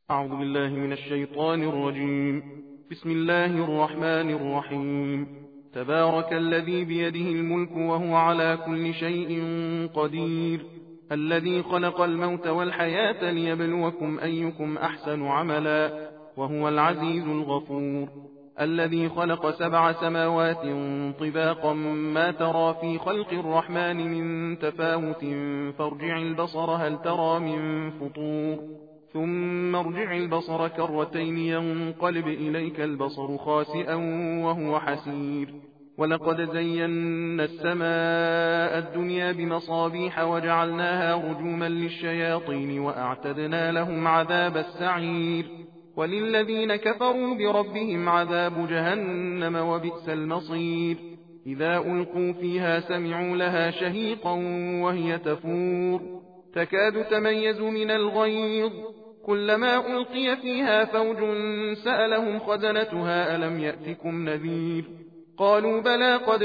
أعوذ بالله من الشيطان الرجيم. بسم الله الرحمن الرحيم. تبارك الذي بيده الملك وهو على كل شيء قدير، الذي خلق الموت والحياة ليبلوكم أيكم أحسن عملا، وهو العزيز الغفور. الذي خلق 7 سماوات طباقا، ما ترى في خلق الرحمن من تفاوت، فارجع البصر هل ترى من فطور، ثم ارجع البصر كرتين ينقلب إليك البصر خاسئا وهو حسير. ولقد زينا السماء الدنيا بمصابيح وجعلناها رجوما للشياطين وأعتدنا لهم عذاب السعير. وللذين كفروا بربهم عذاب جهنم وبئس المصير. إذا ألقوا فيها سمعوا لها شهيقا وهي تفور، تكاد تميز من الغيظ، كلما ألقي فيها فوج سألهم خزنتها ألم يأتكم نذير، قالوا بلى قد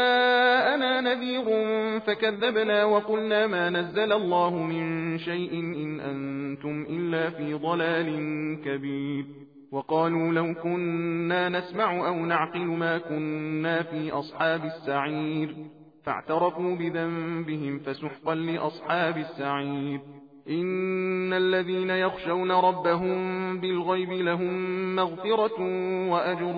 جاءنا نذير فكذبنا وقلنا ما نزل الله من شيء إن أنتم إلا في ضلال كبير. وقالوا لو كنا نسمع أو نعقل ما كنا في أصحاب السعير، فاعترفوا بذنبهم فسحقا لأصحاب السعير. إن الذين يخشون ربهم بالغيب لهم مغفرة وأجر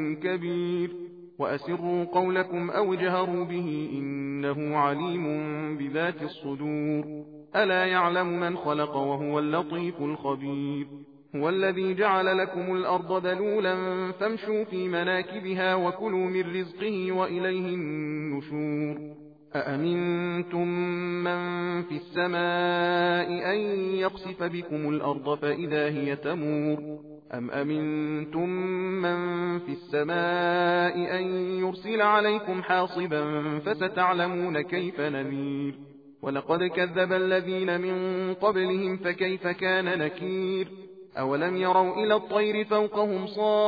كبير. وأسروا قولكم أو اجهروا به إنه عليم بذات الصدور. ألا يعلم من خلق وهو اللطيف الخبير. هو الذي جعل لكم الأرض ذلولا فامشوا في مناكبها وكلوا من رزقه وإليه النشور. أأمنتم من في السماء أن يقصف بكم الأرض فإذا هي تمور، أم أمنتم من في السماء أن يرسل عليكم حاصبا فستعلمون كيف نذير. ولقد كذب الذين من قبلهم فكيف كان نكير. أولم يروا إلى الطير فوقهم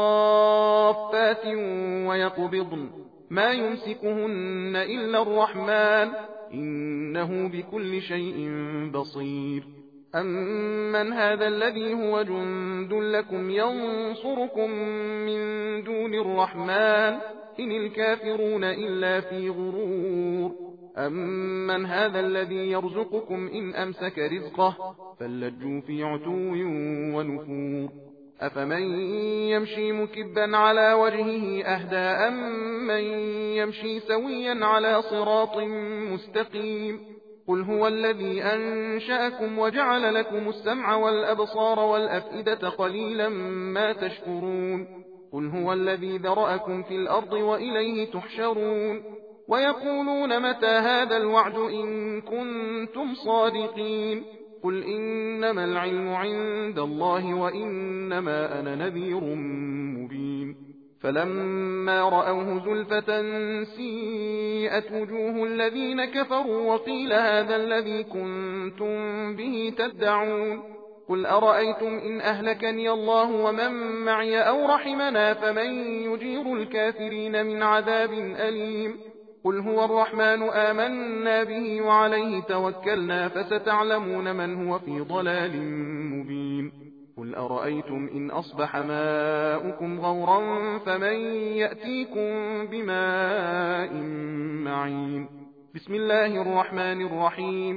صافات ويقبضن ما يمسكهن إلا الرحمن إنه بكل شيء بصير. أمن هذا الذي هو جند لكم ينصركم من دون الرحمن إن الكافرون إلا في غرور. أمن هذا الذي يرزقكم إن أمسك رزقه فلجوا في عتو ونفور. أفمن يمشي مكبا على وجهه أهدى أمن يمشي سويا على صراط مستقيم. قل هو الذي أنشأكم وجعل لكم السمع والأبصار والأفئدة قليلا ما تشكرون. قل هو الذي ذرأكم في الأرض وإليه تحشرون. ويقولون متى هذا الوعد إن كنتم صادقين. قل إنما العلم عند الله وإنما أنا نذير مبين. فلما رأوه زلفة سيئت وجوه الذين كفروا وقيل هذا الذي كنتم به تدعون. قل أرأيتم إن أهلكني الله ومن معي أو رحمنا فمن يجير الكافرين من عذاب أليم. قل هو الرحمن آمنا به وعليه توكلنا فستعلمون من هو في ضلال مبين. قل أرأيتم إن أصبح ماؤكم غورا فمن يأتيكم بماء معين. بسم الله الرحمن الرحيم.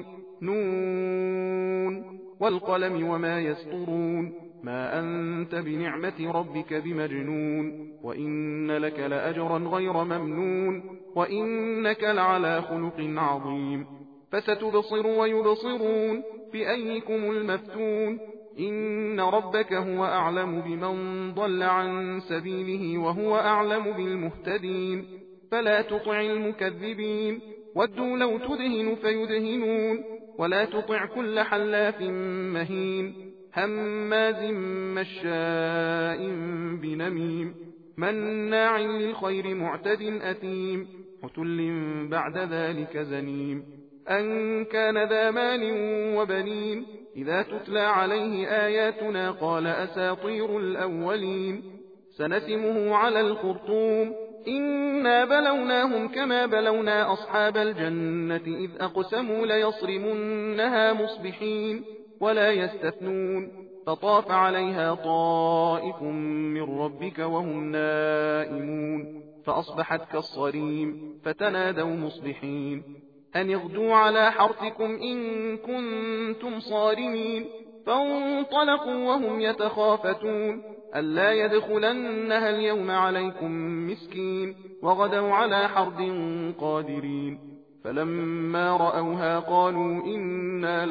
نون والقلم وما يسطرون. ما أنت بنعمة ربك بمجنون. وإن لك لأجرا غير ممنون. وإنك لعلى خلق عظيم. فستبصر ويبصرون بأيكم المفتون. إن ربك هو أعلم بمن ضل عن سبيله وهو أعلم بالمهتدين. فلا تطع المكذبين ودوا لو تدهن فيدهنون. ولا تطع كل حلاف مهين هماز مشاء بنميم مناع للخير معتد أثيم عتل بعد ذلك زنيم. أن كان ذا مال وبنين إذا تتلى عليه آياتنا قال أساطير الأولين. سنسمه على الخرطوم. إنا بلوناهم كما بلونا أصحاب الجنة إذ أقسموا ليصرمنها مصبحين ولا يستثنون. فطاف عليها طائف من ربك وهم نائمون فأصبحت كالصريم فتنادوا مصبحين أن اغدوا على حرثكم إن كنتم صارمين فانطلقوا وهم يتخافتون ألا يدخلنها اليوم عليكم مسكين وغدوا على حرد قادرين فلما رأوها قالوا إنا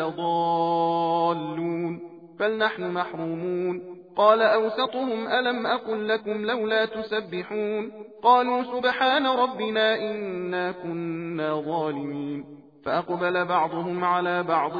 لضالون بل نحن محرومون قال أوسطهم ألم أقل لكم لولا تسبحون قالوا سبحان ربنا إنا كنا ظالمين فأقبل بعضهم على بعض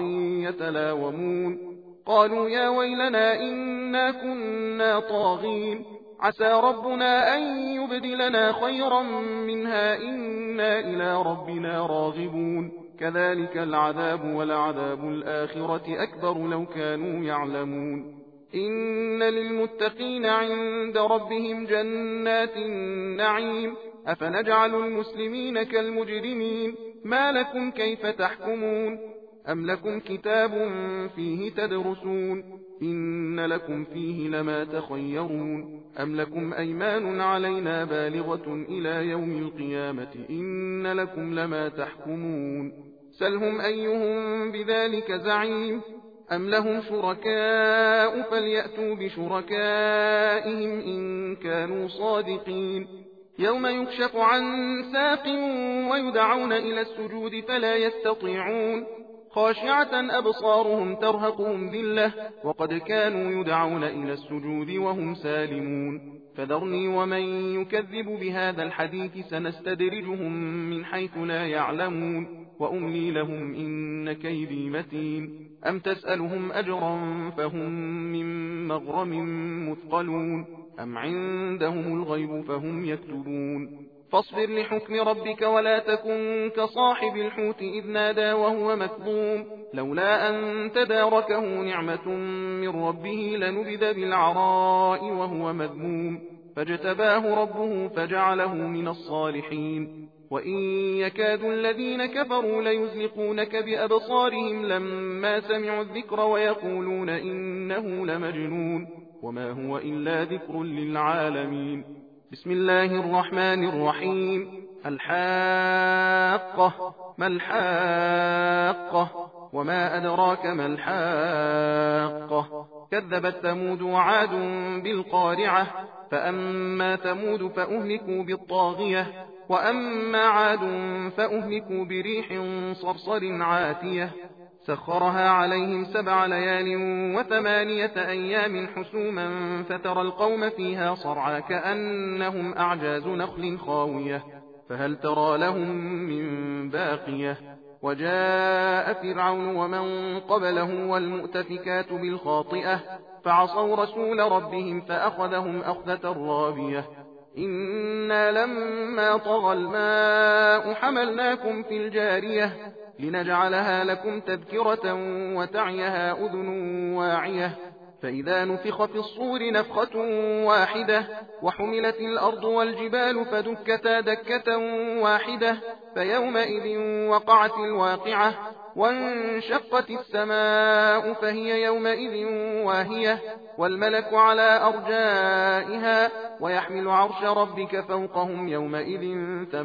يتلاومون قالوا يا ويلنا إنا كنا طاغين عسى ربنا أن يبدلنا خيرا منها إنا إلى ربنا راغبون كذلك العذاب ولعذاب الآخرة أكبر لو كانوا يعلمون إن للمتقين عند ربهم جنات النعيم أفنجعل المسلمين كالمجرمين ما لكم كيف تحكمون أم لكم كتاب فيه تدرسون إن لكم فيه لما تخيرون أم لكم أيمان علينا بالغة إلى يوم القيامة إن لكم لما تحكمون سلهم أيهم بذلك زعيم أم لهم شركاء فليأتوا بشركائهم إن كانوا صادقين يوم يكشف عن ساق ويدعون إلى السجود فلا يستطيعون خاشعة أبصارهم ترهقهم ذلة وقد كانوا يدعون إلى السجود وهم سالمون فذرني ومن يكذب بهذا الحديث سنستدرجهم من حيث لا يعلمون وأملي لهم إن كيدي متين أم تسألهم أجرا فهم من مغرم مثقلون أم عندهم الغيب فهم يكتبون فاصبر لحكم ربك ولا تكن كصاحب الحوت إذ نادى وهو مكظوم لولا أن تداركه نعمة من ربه لنبذ بالعراء وهو مذموم فاجتباه ربه فجعله من الصالحين وإن يكاد الذين كفروا ليزلقونك بأبصارهم لما سمعوا الذكر ويقولون إنه لمجنون وما هو إلا ذكر للعالمين بسم الله الرحمن الرحيم الحاقة ما الحاقة وما أدراك ما الحاقة كذبت ثمود وعاد بالقارعة فأما ثمود فأهلكوا بالطاغية وأما عاد فأهلكوا بريح صرصر عاتية سخرها عليهم 7 ليال و8 أيام حسوما فترى القوم فيها صرعى كأنهم أعجاز نخل خاوية فهل ترى لهم من باقية وجاء فرعون ومن قبله والمؤتفكات بالخاطئة فعصوا رسول ربهم فأخذهم أخذة رابية إنا لما طغى الماء حملناكم في الجارية لنجعلها لكم تذكرة وتعيها أذن واعية فإذا نفخ في الصور نفخة واحدة وحملت الأرض والجبال فدكتا دكة واحدة فيومئذ وقعت الواقعة وانشقت السماء فهي يومئذ واهية والملك على أرجائها ويحمل عرش ربك فوقهم يومئذ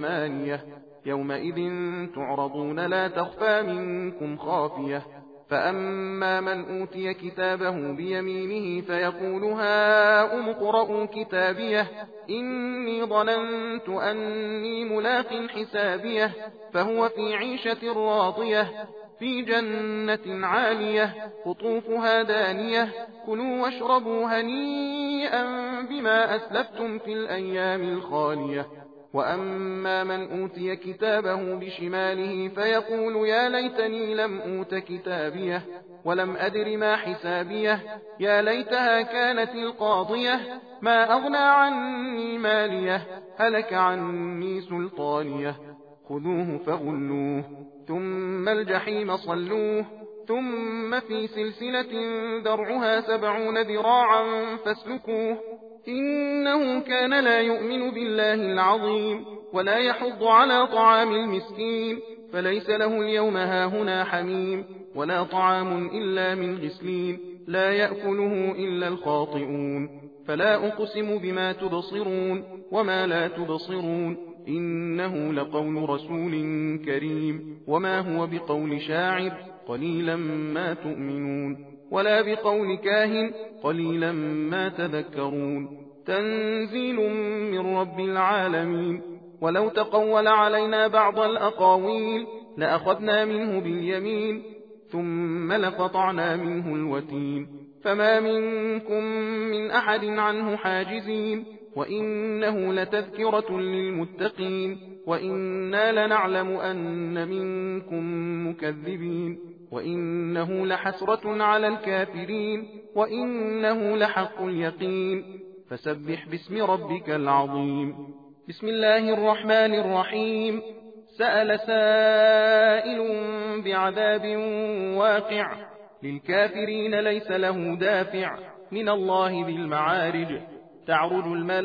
8 يومئذ تعرضون لا تخفى منكم خافية فأما من أوتي كتابه بيمينه فيقول هاؤم اقرءوا كتابيه إني ظننت أني ملاق حسابيه فهو في عيشة راضية في جنة عالية قطوفها دانية كلوا واشربوا هنيئا بما أسلفتم في الأيام الخالية وأما من أوتي كتابه بشماله فيقول يا ليتني لم أوت كتابيه ولم أدر ما حسابيه يا ليتها كانت القاضية ما أغنى عني ماليه هلك عني سلطانيه خذوه فغلوه ثم الجحيم صلوه ثم في سلسلة ذرعها 70 ذراعا فاسلكوه إنه كان لا يؤمن بالله العظيم ولا يحض على طعام المسكين فليس له اليوم هاهنا حميم ولا طعام إلا من غسلين لا يأكله إلا الخاطئون فلا أقسم بما تبصرون وما لا تبصرون إنه لقول رسول كريم وما هو بقول شاعر قليلا ما تؤمنون ولا بقول كاهن قليلا ما تذكرون تنزيل من رب العالمين ولو تقول علينا بعض الأقاويل لأخذنا منه باليمين ثم لقطعنا منه الوتين فما منكم من أحد عنه حاجزين وإنه لتذكرة للمتقين وإنا لنعلم أن منكم مكذبين وإنه لحسرة على الكافرين وإنه لحق اليقين فسبح باسم ربك العظيم بسم الله الرحمن الرحيم سأل سائل بعذاب واقع للكافرين ليس له دافع من الله ذي المعارج تعرج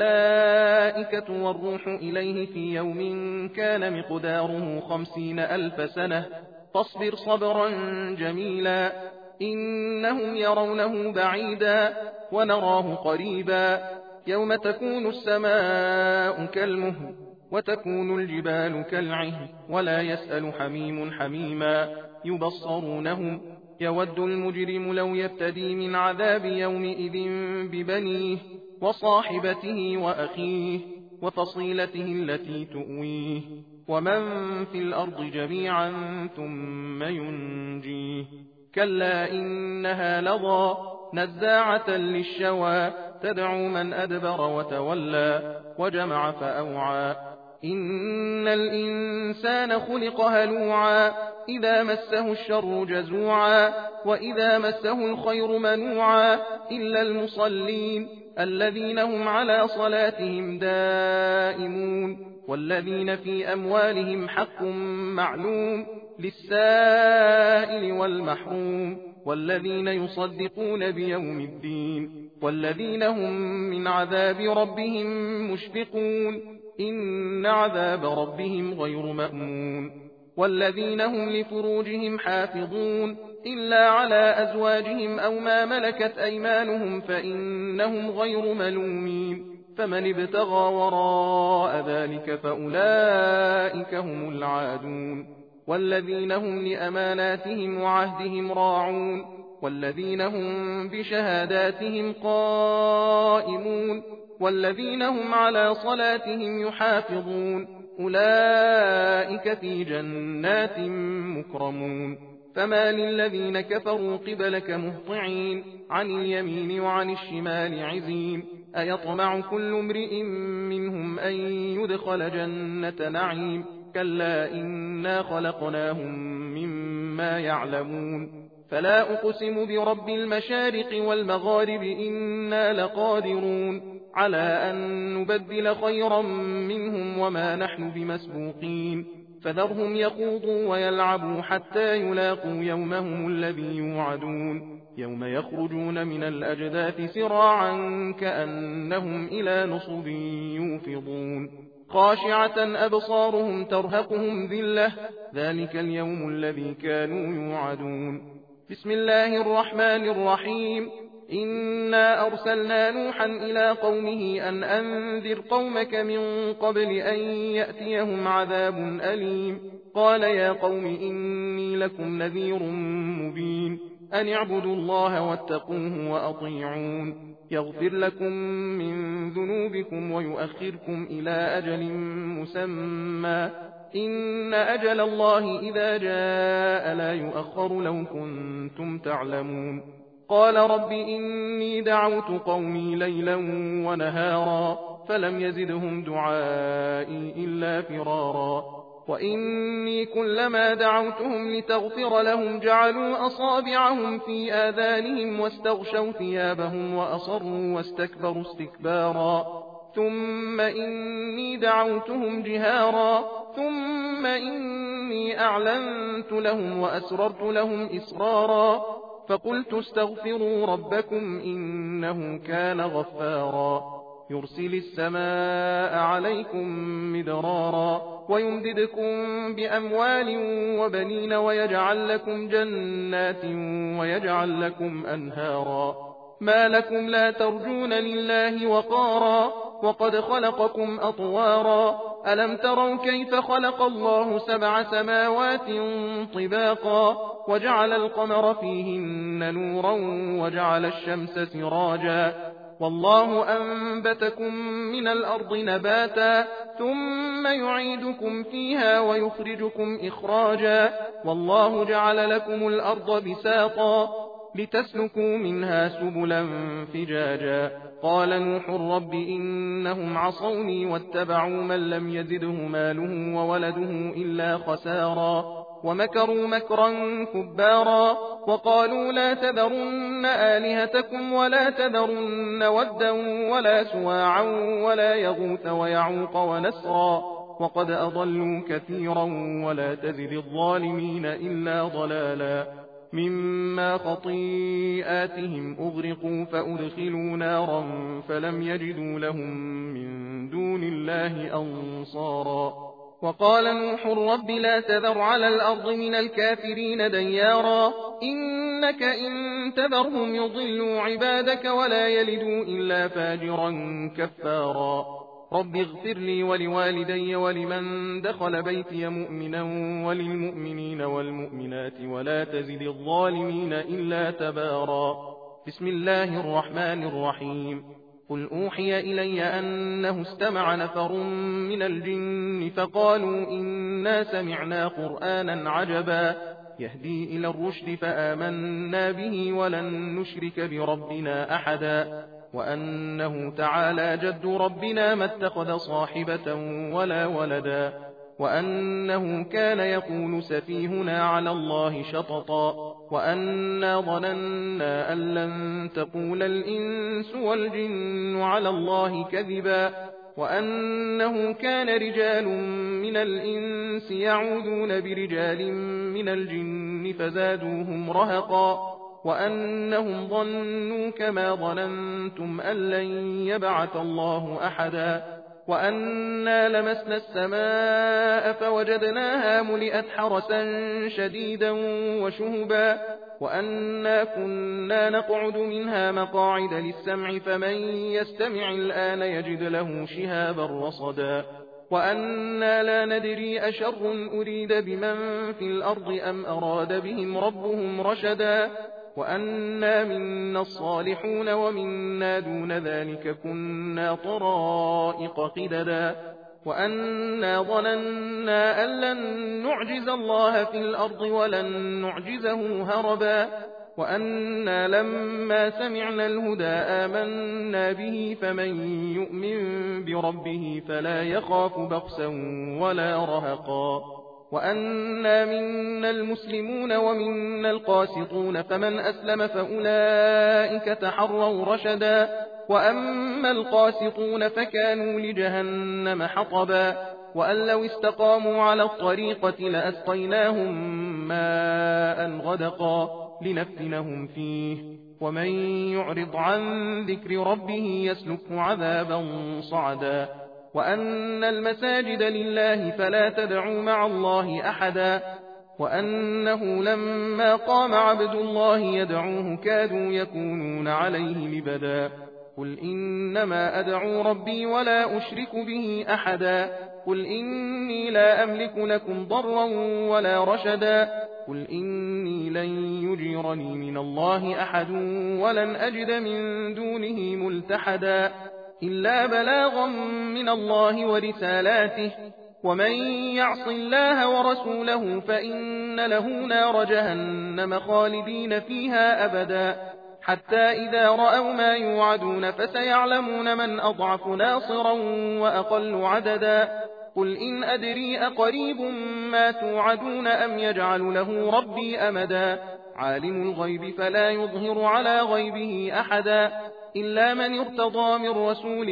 الملائكة والروح إليه في يوم كان مقداره 50,000 سنة فاصبر صبرا جميلا إنهم يرونه بعيدا ونراه قريبا يوم تكون السماء كالمهل وتكون الجبال كالعهن ولا يسأل حميم حميما يبصرونهم يود المجرم لو يفتدي من عذاب يومئذ ببنيه وصاحبته وأخيه وفصيلته التي تؤويه ومن في الأرض جميعا ثم ينجيه كلا إنها لظى نزاعة للشوى تدعو من أدبر وتولى وجمع فأوعى إن الإنسان خلق هلوعا إذا مسه الشر جزوعا وإذا مسه الخير منوعا إلا المصلين الذين هم على صلاتهم دائمون والذين في أموالهم حق معلوم للسائل والمحروم والذين يصدقون بيوم الدين والذين هم من عذاب ربهم مشفقون إن عذاب ربهم غير مأمون والذين هم لفروجهم حافظون إلا على أزواجهم أو ما ملكت أيمانهم فإنهم غير ملومين فمن ابتغى وراء ذلك فأولئك هم العادون والذين هم لأماناتهم وعهدهم راعون والذين هم بشهاداتهم قائمون والذين هم على صلاتهم يحافظون أولئك في جنات مكرمون فما للذين كفروا قبلك مهطعين عن اليمين وعن الشمال عزين أيطمع كل امرئ منهم أن يدخل جنة نعيم كلا إنا خلقناهم مما يعلمون فلا أقسم برب المشارق والمغارب إنا لقادرون على أن نبدل خيرا منهم وما نحن بمسبوقين فذرهم يخوضوا ويلعبوا حتى يلاقوا يومهم الذي يوعدون يوم يخرجون من الأجداث سراعا كأنهم إلى نصب يوفضون خاشعة أبصارهم ترهقهم ذلة ذلك اليوم الذي كانوا يوعدون بسم الله الرحمن الرحيم إنا أرسلنا نوحا إلى قومه أن أنذر قومك من قبل أن يأتيهم عذاب أليم قال يا قوم إني لكم نذير مبين أن اعبدوا الله واتقوه وأطيعون يغفر لكم من ذنوبكم ويؤخركم إلى أجل مسمى إن أجل الله إذا جاء لا يؤخر لو كنتم تعلمون قال رب إني دعوت قومي ليلا ونهارا فلم يزدهم دعائي إلا فرارا وإني كلما دعوتهم لتغفر لهم جعلوا أصابعهم في آذانهم واستغشوا ثيابهم وأصروا واستكبروا استكبارا ثم إني دعوتهم جهارا ثم إني أعلنت لهم وأسررت لهم إسرارا فقلت استغفروا ربكم إنه كان غفارا يرسل السماء عليكم مدرارا ويمددكم بأموال وبنين ويجعل لكم جنات ويجعل لكم أنهارا ما لكم لا ترجون لله وقارا وقد خلقكم أطوارا ألم تروا كيف خلق الله 7 سماوات طباقا وجعل القمر فيهن نورا وجعل الشمس سراجا والله أنبتكم من الأرض نباتا ثم يعيدكم فيها ويخرجكم إخراجا والله جعل لكم الأرض بساطا لتسلكوا منها سبلا فجاجا قال نوح رب إنهم عصوني واتبعوا من لم يزده ماله وولده إلا خسارا ومكروا مكرا كبارا وقالوا لا تذرن آلهتكم ولا تذرن ودا ولا سواعا ولا يغوث ويعوق ونسرا وقد أضلوا كثيرا ولا تزد الظالمين إلا ضلالا مما خطيئاتهم أغرقوا فأدخلوا نارا فلم يجدوا لهم من دون الله أنصارا وقال نوح رب لا تذر على الأرض من الكافرين ديارا إنك إن تذرهم يضلوا عبادك ولا يلدوا إلا فاجرا كفارا رب اغفر لي ولوالدي ولمن دخل بيتي مؤمنا وللمؤمنين والمؤمنات ولا تزد الظالمين إلا تبارا بسم الله الرحمن الرحيم قل أوحي إلي أنه استمع نفر من الجن فقالوا إنا سمعنا قرآنا عجبا يهدي إلى الرشد فآمنا به ولن نشرك بربنا أحدا وأنه تعالى جد ربنا ما اتخذ صاحبة ولا ولدا وأنه كان يقول سفيهنا على الله شططا وأنا ظننا أن لن تقول الإنس والجن على الله كذبا وأنه كان رجال من الإنس يعوذون برجال من الجن فزادوهم رهقا وأنهم ظنوا كما ظننتم أن لن يبعث الله أحدا وأنا لمسنا السماء فوجدناها ملئت حرسا شديدا وشهبا وأنا كنا نقعد منها مقاعد للسمع فمن يستمع الآن يجد له شهابا رصدا وأنا لا ندري أشر أريد بمن في الأرض أم أراد بهم ربهم رشدا وأنا منا الصالحون ومنا دون ذلك كنا طرائق قددا وأنا ظننا أن لن نعجز الله في الأرض ولن نعجزه هربا وأنا لما سمعنا الهدى آمنا به فمن يؤمن بربه فلا يخاف بخسا ولا رهقا وأنا منا المسلمون ومنا القاسطون فمن أسلم فأولئك تحروا رشدا وأما القاسطون فكانوا لجهنم حطبا وأن لو استقاموا على الطريقة لأسقيناهم ماء غدقا لنفتنهم فيه ومن يعرض عن ذكر ربه يسلكه عذابا صعدا وأن المساجد لله فلا تدعوا مع الله أحدا وأنه لما قام عبد الله يدعوه كادوا يكونون عليه لبدا قل إنما أدعو ربي ولا أشرك به أحدا قل إني لا أملك لكم ضرا ولا رشدا قل إني لن يجيرني من الله أحد ولن أجد من دونه ملتحدا إلا بلاغا من الله ورسالاته ومن يعص الله ورسوله فإن له نار جهنم خالدين فيها أبدا حتى إذا رأوا ما يوعدون فسيعلمون من أضعف ناصرا وأقل عددا قل إن أدري أقريب ما توعدون أم يجعل له ربي أمدا عالم الغيب فلا يظهر على غيبه أحدا إلا من ارتضى من رسول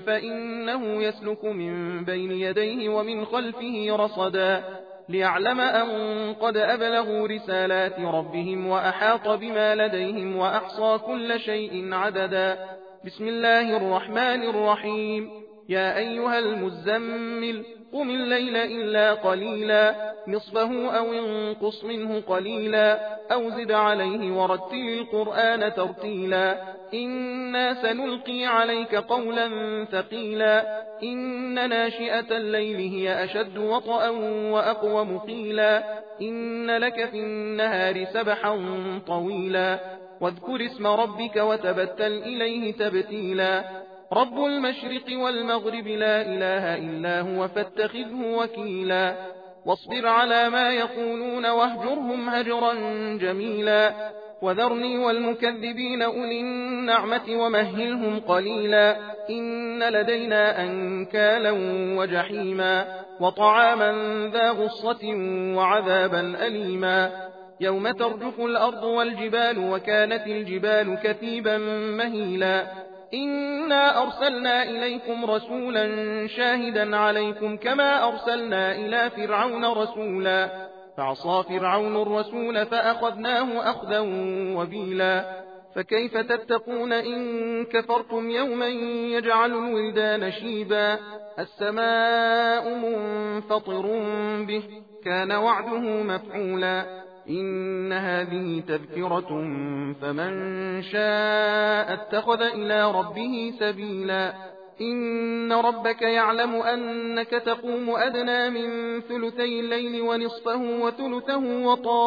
فإنه يسلك من بين يديه ومن خلفه رصدا ليعلم أن قد أبلغوا رسالات ربهم وأحاط بما لديهم وأحصى كل شيء عددا بسم الله الرحمن الرحيم. يا أيها المزمل قم الليل إلا قليلا نصفه أو انقص منه قليلا أو زد عليه ورتل القرآن ترتيلا إنا سنلقي عليك قولا ثقيلا إن ناشئة الليل هي أشد وطئا وأقوم قيلا إن لك في النهار سبحا طويلا واذكر اسم ربك وتبتل إليه تبتيلا رب المشرق والمغرب لا إله إلا هو فاتخذه وكيلا واصبر على ما يقولون واهجرهم هجرا جميلا وذرني والمكذبين أولي النعمة ومهلهم قليلا إن لدينا أنكالا وجحيما وطعاما ذا غصة وعذابا أليما يوم ترجف الأرض والجبال وكانت الجبال كثيبا مهيلا إنا أرسلنا إليكم رسولا شاهدا عليكم كما أرسلنا إلى فرعون رسولا فعصى فرعون الرسول فأخذناه أخذا وبيلا فكيف تتقون إن كفرتم يوما يجعل الولدان شيبا السماء منفطر به كان وعده مفعولا إن هذه تذكرة فمن شاء اتخذ إلى ربه سبيلا إن ربك يعلم أنك تقوم أدنى من ثلثي الليل ونصفه وثلثه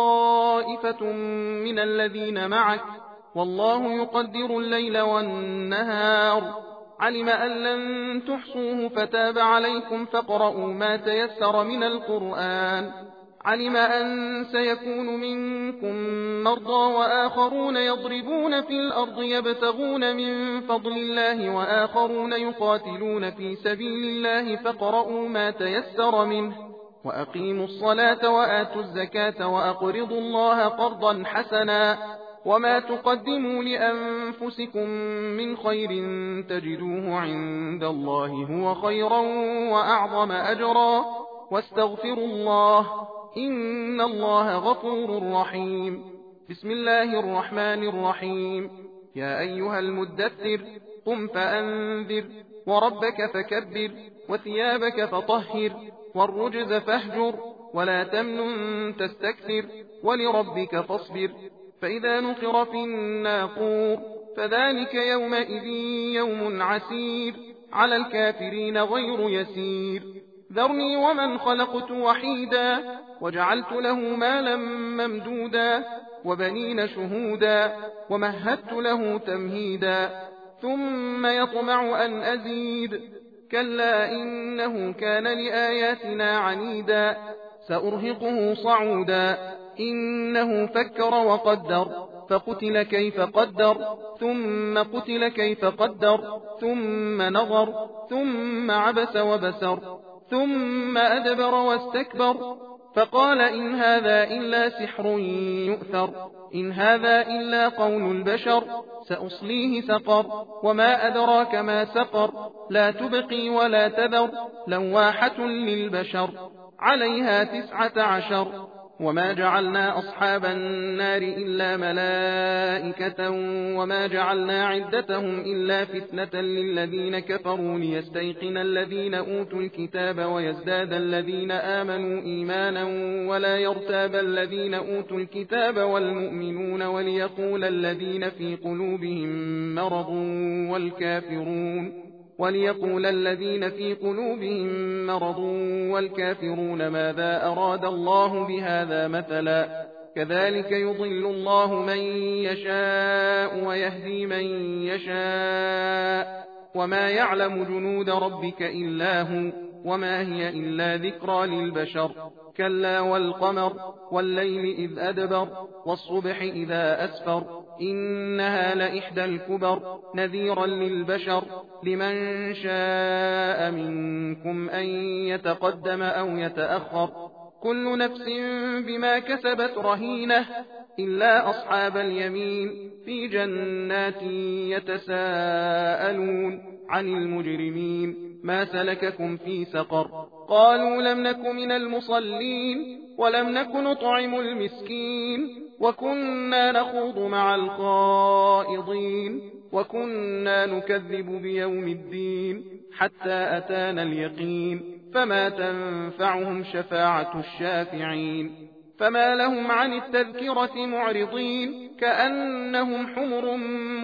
وطائفة من الذين معك والله يقدر الليل والنهار علم أن لن تحصوه فتاب عليكم فاقرؤوا ما تيسر من القرآن علم أن سيكون منكم مرضى وآخرون يضربون في الأرض يبتغون من فضل الله وآخرون يقاتلون في سبيل الله فاقرؤوا ما تيسر منه وأقيموا الصلاة وآتوا الزكاة وأقرضوا الله قرضا حسنا وما تقدموا لأنفسكم من خير تجدوه عند الله هو خيرا وأعظم أجرا واستغفروا الله إن الله غفور رحيم بسم الله الرحمن الرحيم يا أيها المدثر قم فأنذر وربك فكبر وثيابك فطهر والرجز فاهجر ولا تمنن تستكثر ولربك فاصبر فإذا نقر في الناقور فذلك يومئذ يوم عسير على الكافرين غير يسير ذرني ومن خلقت وحيدا وجعلت له مالا ممدودا وبنين شهودا ومهدت له تمهيدا ثم يطمع أن أزيد كلا إنه كان لآياتنا عنيدا سأرهقه صعودا إنه فكر وقدر فقتل كيف قدر ثم قتل كيف قدر ثم نظر ثم عبس وبسر ثم أدبر واستكبر فقال إن هذا إلا سحر يؤثر إن هذا إلا قول البشر سأصليه سقر وما أدراك ما سقر لا تبقي ولا تذر لواحة للبشر عليها 19 وما جعلنا أصحاب النار إلا ملائكة وما جعلنا عدتهم إلا فتنة للذين كفروا ليستيقن الذين أوتوا الكتاب ويزداد الذين آمنوا إيمانا ولا يرتاب الذين أوتوا الكتاب والمؤمنون وليقول الذين في قلوبهم مرض والكافرون ماذا أراد الله بهذا مثلا كذلك يضل الله من يشاء ويهدي من يشاء وما يعلم جنود ربك إلا هو وما هي إلا ذكرى للبشر كلا والقمر والليل إذ أدبر والصبح إذا أسفر إنها لإحدى الكبر نذيرا للبشر لمن شاء منكم أن يتقدم أو يتأخر كل نفس بما كسبت رهينة إلا أصحاب اليمين في جنات يتساءلون عن المجرمين ما سلككم في سقر قالوا لم نك من المصلين ولم نك نطعم المسكين وكنا نخوض مع الخائضين وكنا نكذب بيوم الدين حتى أتانا اليقين فما تنفعهم شفاعة الشافعين فما لهم عن التذكرة معرضين كأنهم حمر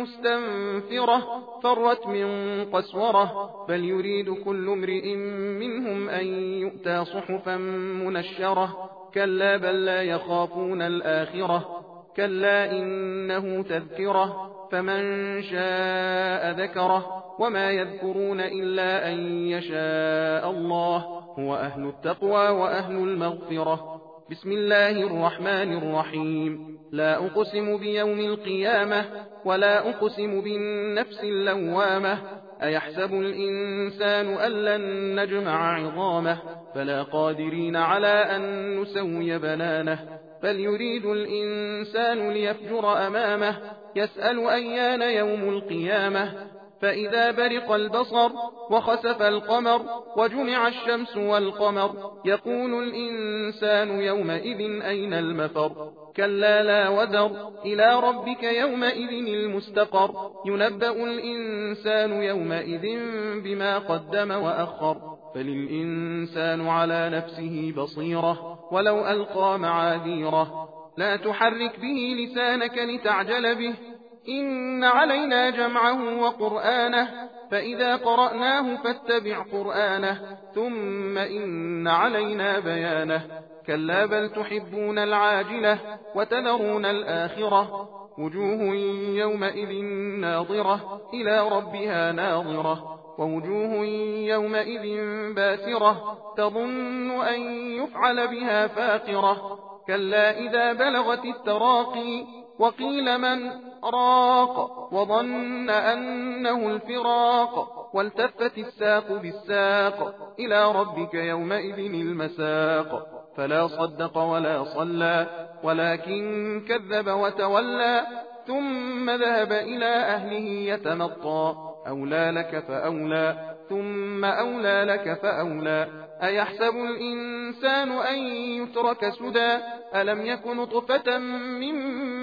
مستنفرة فرت من قسورة بل يريد كل امرئ منهم أن يؤتى صحفا منشرة كلا بل لا يخافون الآخرة كلا إنه تذكرة فمن شاء ذكره وما يذكرون إلا أن يشاء الله هو أهل التقوى وأهل المغفرة بسم الله الرحمن الرحيم لا أقسم بيوم القيامة ولا أقسم بالنفس اللوامة أيحسب الإنسان أن لن نجمع عظامه فلا قادرين على أن نسوي بنانه بل يريد الإنسان ليفجر أمامه يسأل أيان يوم القيامة فإذا برق البصر وخسف القمر وجمع الشمس والقمر يقول الإنسان يومئذ أين المفر كلا لا وزر إلى ربك يومئذ المستقر ينبأ الإنسان يومئذ بما قدم وأخر فللإنسان على نفسه بصيرة ولو ألقى معاذيره لا تحرك به لسانك لتعجل به إن علينا جمعه وقرآنه فإذا قرأناه فاتبع قرآنه ثم إن علينا بيانه كلا بل تحبون العاجلة وتذرون الآخرة وجوه يومئذ ناظرة إلى ربها ناظرة ووجوه يومئذ باسرة تظن أن يفعل بها فاقرة كلا إذا بلغت التراقي وقيل من راق وظن أنه الفراق والتفت الساق بالساق إلى ربك يومئذ المساق فلا صدق ولا صلى ولكن كذب وتولى ثم ذهب إلى أهله يتمطى أولى لك فأولى ثم أولى لك فأولى أيحسب الإنسان أن يترك سدى ألم يكن نطفة من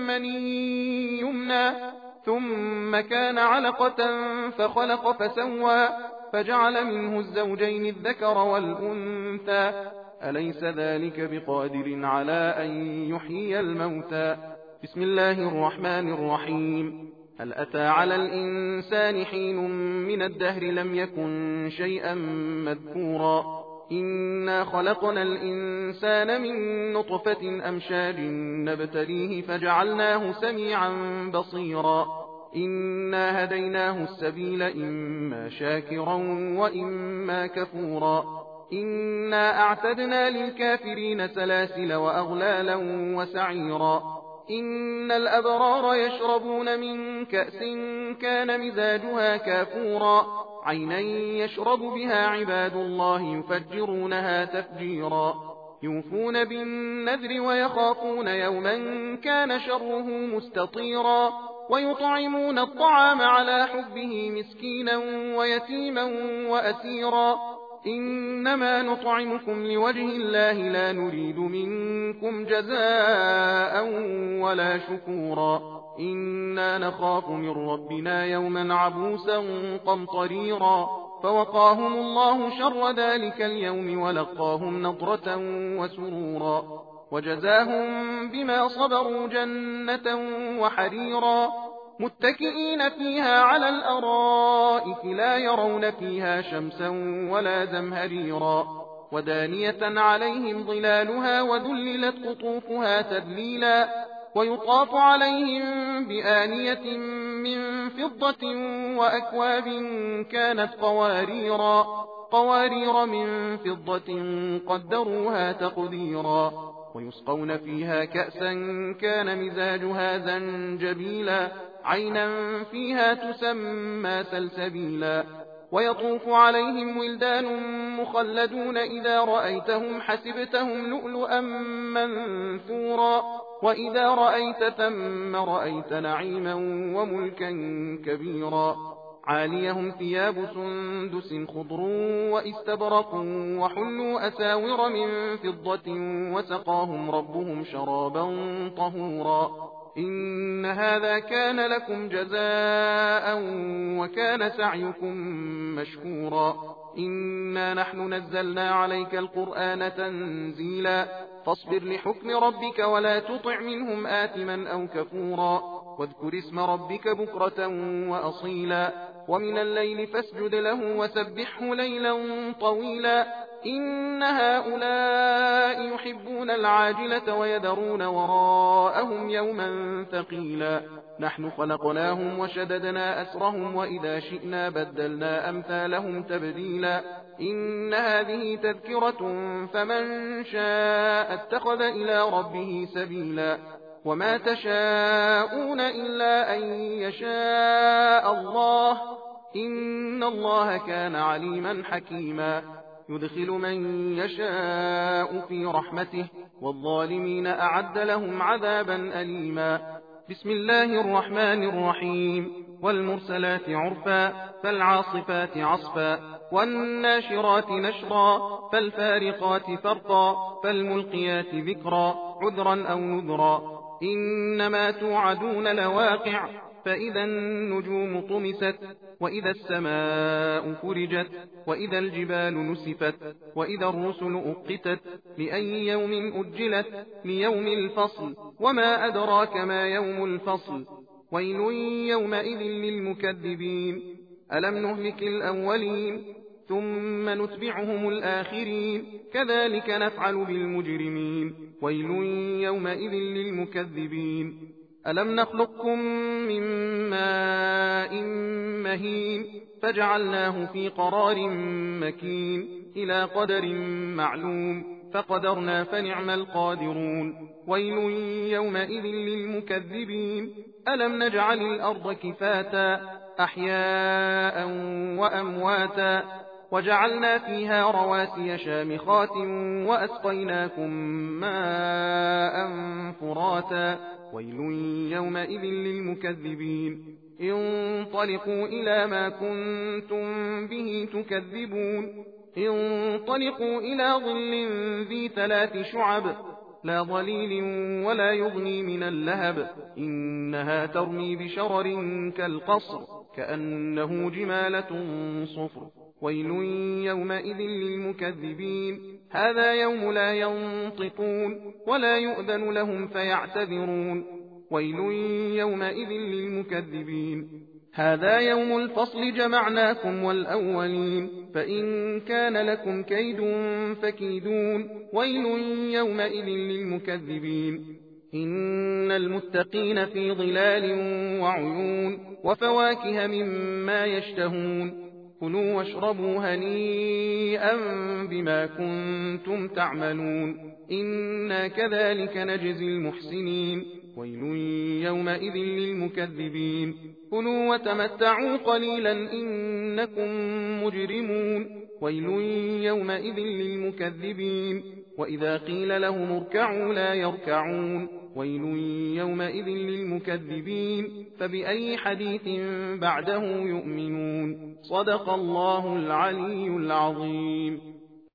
مني يمنى ثم كان علقة فخلق فسوى فجعل منه الزوجين الذكر والأنثى أليس ذلك بقادر على أن يحيي الموتى بسم الله الرحمن الرحيم هل أتى على الإنسان حين من الدهر لم يكن شيئا مذكورا إنا خلقنا الإنسان من نطفة أمشاج نبتليه فجعلناه سميعا بصيرا إنا هديناه السبيل إما شاكرا وإما كفورا إنا أعتدنا للكافرين سلاسل وأغلالا وسعيرا إن الأبرار يشربون من كأس كان مزاجها كافورا عينا يشرب بها عباد الله يفجرونها تفجيرا يوفون بالنذر ويخافون يوما كان شره مستطيرا ويطعمون الطعام على حبه مسكينا ويتيما وأسيرا إنما نطعمكم لوجه الله لا نريد منكم جزاء ولا شكورا إنا نخاف من ربنا يوما عبوسا قمطريرا فوقاهم الله شر ذلك اليوم ولقاهم نضرة وسرورا وجزاهم بما صبروا جنة وحريرا متكئين فيها على الأرائك لا يرون فيها شمسا ولا زمهريرا ودانية عليهم ظلالها وذللت قطوفها تذليلا ويطاف عليهم بآنية من فضة وأكواب كانت قوارير من فضة قدروها تقديرا ويسقون فيها كأسا كان مزاجها زنجبيلا عينا فيها تسمى سلسبيلا ويطوف عليهم ولدان مخلدون إذا رأيتهم حسبتهم لؤلؤا منثورا وإذا رأيت ثم رأيت نعيما وملكا كبيرا عاليهم ثياب سندس خضر واستبرق وحلوا أساور من فضة وسقاهم ربهم شرابا طهورا إن هذا كان لكم جزاء وكان سعيكم مشكورا إنا نحن نزلنا عليك القرآن تنزيلا فاصبر لحكم ربك ولا تطع منهم آثما أو كفورا واذكر اسم ربك بكرة وأصيلا ومن الليل فاسجد له وسبحه ليلا طويلا إن هؤلاء يحبون العاجلة ويذرون وراءهم يوما ثقيلا نحن خلقناهم وشددنا أسرهم وإذا شئنا بدلنا أمثالهم تبديلا إن هذه تذكرة فمن شاء اتخذ إلى ربه سبيلا وما تشاءون إلا أن يشاء الله إن الله كان عليما حكيما يدخل من يشاء في رحمته والظالمين أعد لهم عذابا أليما بسم الله الرحمن الرحيم والمرسلات عرفا فالعاصفات عصفا والناشرات نشرا فالفارقات فرقا فالملقيات ذكرا عذرا أو نذرا إنما توعدون لواقع فإذا النجوم طمست وإذا السماء فرجت وإذا الجبال نسفت وإذا الرسل أقتت لأي يوم أجلت ليوم الفصل وما أدراك ما يوم الفصل ويل يومئذ للمكذبين ألم نهلك الأولين ثم نتبعهم الآخرين كذلك نفعل بالمجرمين ويل يومئذ للمكذبين ألم نخلقكم من ماء مهين فجعلناه في قرار مكين إلى قدر معلوم فقدرنا فنعم القادرون ويل يومئذ للمكذبين ألم نجعل الأرض كفاتا أحياء وأمواتا وجعلنا فيها رواسي شامخات وأسقيناكم ماء فراتا ويل يومئذ للمكذبين انطلقوا إلى ما كنتم به تكذبون انطلقوا إلى ظل ذي 3 شعب لا ظليل ولا يغني من اللهب إنها ترمي بشرر كالقصر كأنه جمالة صفر ويل يومئذ للمكذبين هذا يوم لا ينطقون ولا يؤذن لهم فيعتذرون ويل يومئذ للمكذبين هذا يوم الفصل جمعناكم والأولين فإن كان لكم كيد فكيدون ويل يومئذ للمكذبين إن المتقين في ظلال وعيون وفواكه مما يشتهون كلوا واشربوا هنيئا بما كنتم تعملون إنا كذلك نجزي المحسنين ويل يومئذ للمكذبين كلوا وتمتعوا قليلا إنكم مجرمون ويل يومئذ للمكذبين وإذا قيل لهم اركعوا لا يركعون ويل يومئذ للمكذبين فبأي حديث بعده يؤمنون صدق الله العلي العظيم.